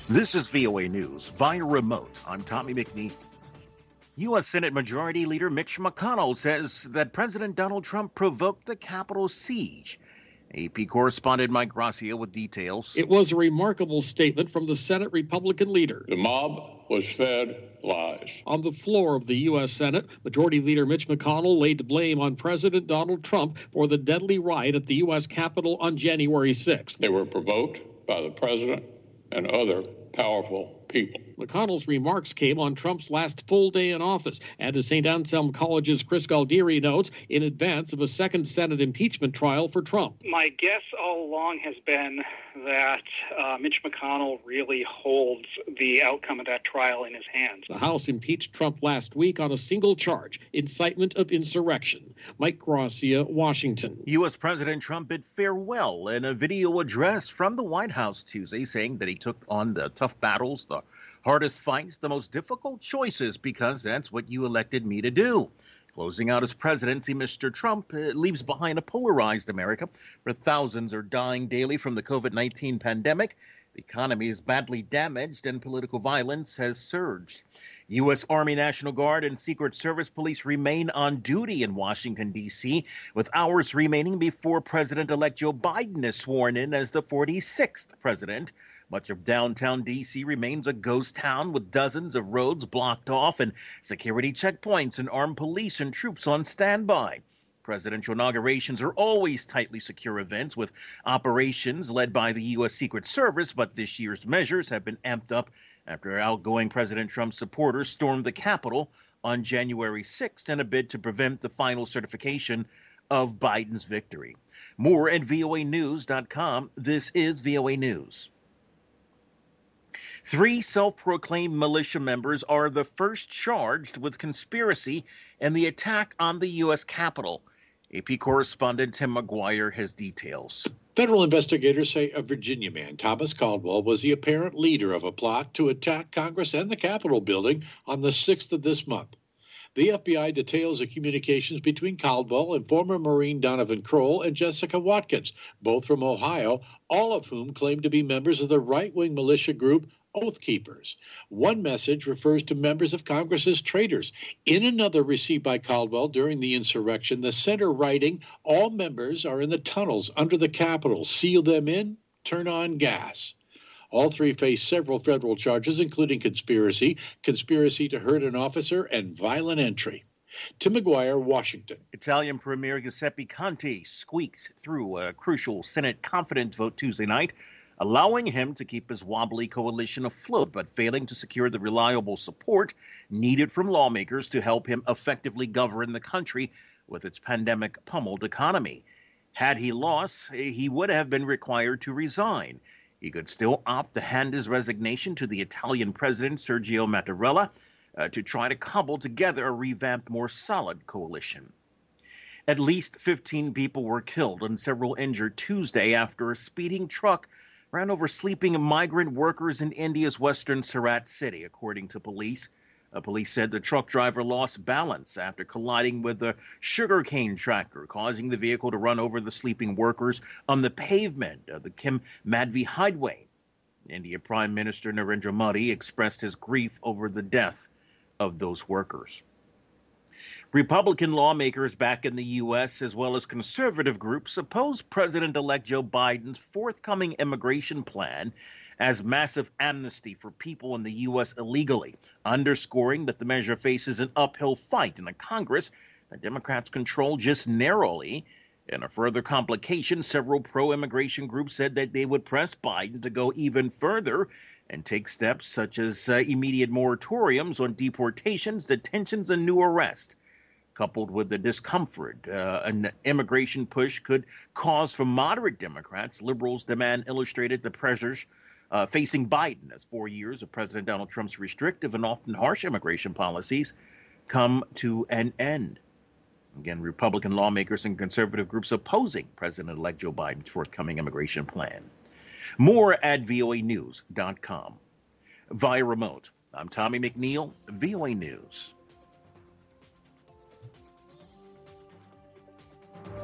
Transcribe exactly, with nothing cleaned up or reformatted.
This is V O A News via remote. I'm Tommy McNeil. U S. Senate Majority Leader Mitch McConnell says that President Donald Trump provoked the Capitol siege. A P correspondent Mike Gracia with details. It was a remarkable statement from the Senate Republican leader. The mob was fed lies. On the floor of the U S. Senate, Majority Leader Mitch McConnell laid blame on President Donald Trump for the deadly riot at the U S. Capitol on January sixth. They were provoked by the president and other powerful people. McConnell's remarks came on Trump's last full day in office, and as Saint Anselm College's Chris Galdieri notes, in advance of a second Senate impeachment trial for Trump. My guess all along has been that uh, Mitch McConnell really holds the outcome of that trial in his hands. The House impeached Trump last week on a single charge, incitement of insurrection. Mike Gracia, Washington. U S. President Trump bid farewell in a video address from the White House Tuesday, saying that he took on the tough battles, the hardest fights, the most difficult choices, because that's what you elected me to do. Closing out his presidency, Mister Trump uh, leaves behind a polarized America where thousands are dying daily from the COVID nineteen pandemic. The economy is badly damaged and political violence has surged. U S. Army National Guard and Secret Service police remain on duty in Washington, D C, with hours remaining before President-elect Joe Biden is sworn in as the forty-sixth president. Much of downtown D C remains a ghost town with dozens of roads blocked off and security checkpoints and armed police and troops on standby. Presidential inaugurations are always tightly secure events with operations led by the U S. Secret Service, but this year's measures have been amped up after outgoing President Trump's supporters stormed the Capitol on January sixth in a bid to prevent the final certification of Biden's victory. More at V O A news dot com. This is V O A News. Three self-proclaimed militia members are the first charged with conspiracy in the attack on the U S. Capitol. A P correspondent Tim McGuire has details. Federal investigators say a Virginia man, Thomas Caldwell, was the apparent leader of a plot to attack Congress and the Capitol building on the sixth of this month. The F B I details the communications between Caldwell and former Marine Donovan Kroll and Jessica Watkins, both from Ohio, all of whom claim to be members of the right-wing militia group Oath Keepers. One message refers to members of Congress as traitors. In another received by Caldwell during the insurrection, the center writing, all members are in the tunnels under the Capitol. Seal them in, turn on gas. All three face several federal charges, including conspiracy, conspiracy to hurt an officer, and violent entry. Tim McGuire, Washington. Italian Premier Giuseppe Conte squeaked through a crucial Senate confidence vote Tuesday night, allowing him to keep his wobbly coalition afloat, but failing to secure the reliable support needed from lawmakers to help him effectively govern the country with its pandemic-pummeled economy. Had he lost, he would have been required to resign. He could still opt to hand his resignation to the Italian president, Sergio Mattarella, uh, to try to cobble together a revamped, more solid coalition. At least fifteen people were killed and several injured Tuesday after a speeding truck ran over sleeping migrant workers in India's western Surat city, according to police. Uh, police said the truck driver lost balance after colliding with a sugarcane tractor, causing the vehicle to run over the sleeping workers on the pavement of the Kim Madhvi Highway. India Prime Minister Narendra Modi expressed his grief over the death of those workers. Republican lawmakers back in the U S, as well as conservative groups, oppose President-elect Joe Biden's forthcoming immigration plan as massive amnesty for people in the U S illegally, underscoring that the measure faces an uphill fight in a Congress that Democrats control just narrowly. In a further complication, several pro-immigration groups said that they would press Biden to go even further and take steps such as uh, immediate moratoriums on deportations, detentions, and new arrests. Coupled with the discomfort uh, an immigration push could cause for moderate Democrats, liberals demand illustrated the pressures uh, facing Biden as four years of President Donald Trump's restrictive and often harsh immigration policies come to an end. Again, Republican lawmakers and conservative groups opposing President-elect Joe Biden's forthcoming immigration plan. More at V O A news dot com. Via remote, I'm Tommy McNeil, V O A News.